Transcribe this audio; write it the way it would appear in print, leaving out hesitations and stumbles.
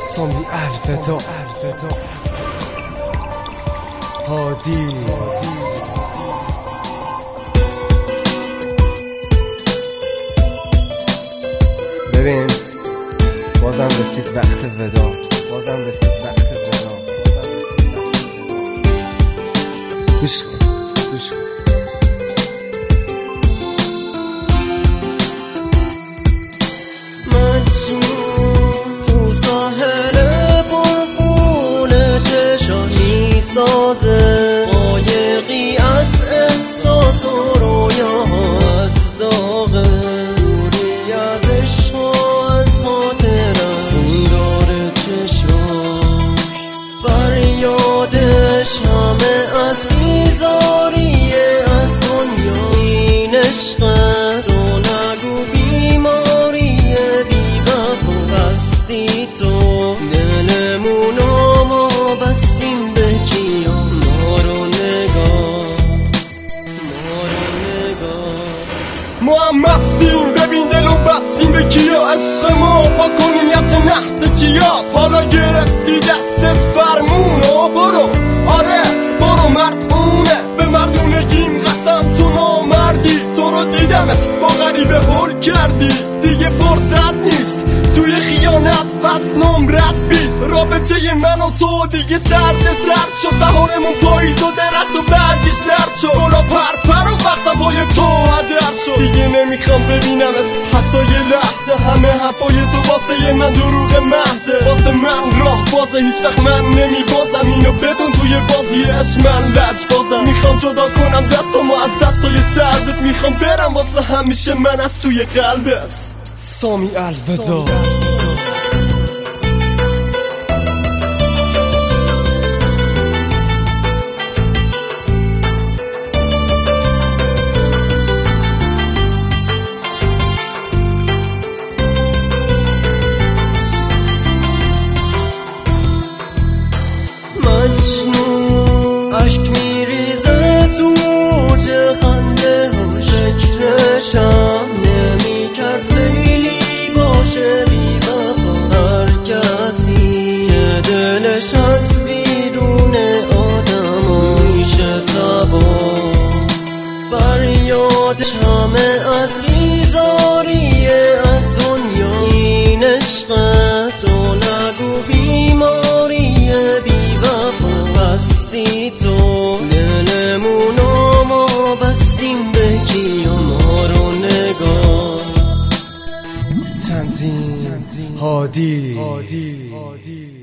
سامی الفدا هادی ببین بازم رسید وقت ودا، بازم رسید وقت ودا. گوش کن گوش کن. مجنون تو ساحل پرخون چشانی سازه، قایقی از احساس و رویا از داغه، دوری از عشق و از خاطرش داره چشاش، فریادش همه از بیزاریه از دنیا. این عشقه تو نگو بیماریه بی‌وفا بستی تو دلمونو ما بستیم به کیا. ما رو نگاه ما هم مستیم، ببین دلو بستیم به کیا. عشق ما با کنیت نحس چیاست؟ حالا گرفتی دستت فرمونو برو، آره برو مردونه. به مردونگیم قسم تو نامردی، تو رو دیدمت با غریبه هول کردی. دیگه فرصت نیست توی خیانت پس نمرت بیست. رابطه من و تو دیگه سرد شد، بهارمون پاییز و درخت و برگش زرد شد، گلا پرپر و وقت پای تو هدر شد. دیگه نمیخوام ببینمت حتی یه لحظه، همه حرفای تو واسه من دروغ محضه. واسه من راه بازه، هیچ وقت من نمیبازم، اینو بدون توی بازی عشق من لج بازم. میخوام جدا کنم دستامو از دستای سردت، میخوام برم واسه همیشه من از توی قلبت. سامی الفدا. مجنون اشک میریزه تو چه خنده و شکرشم نمیکرد خیلی باشه بی‌وفا هر کسی که دلش هست بیرون آدم میشه تبا. فریادش همه از بیزاریه از دنیا. این عشقه تو نگو بیماریه بی‌وفا بستی تو دلمونو ما بستیم به کیا. ما رو نگاه تنظیم هادی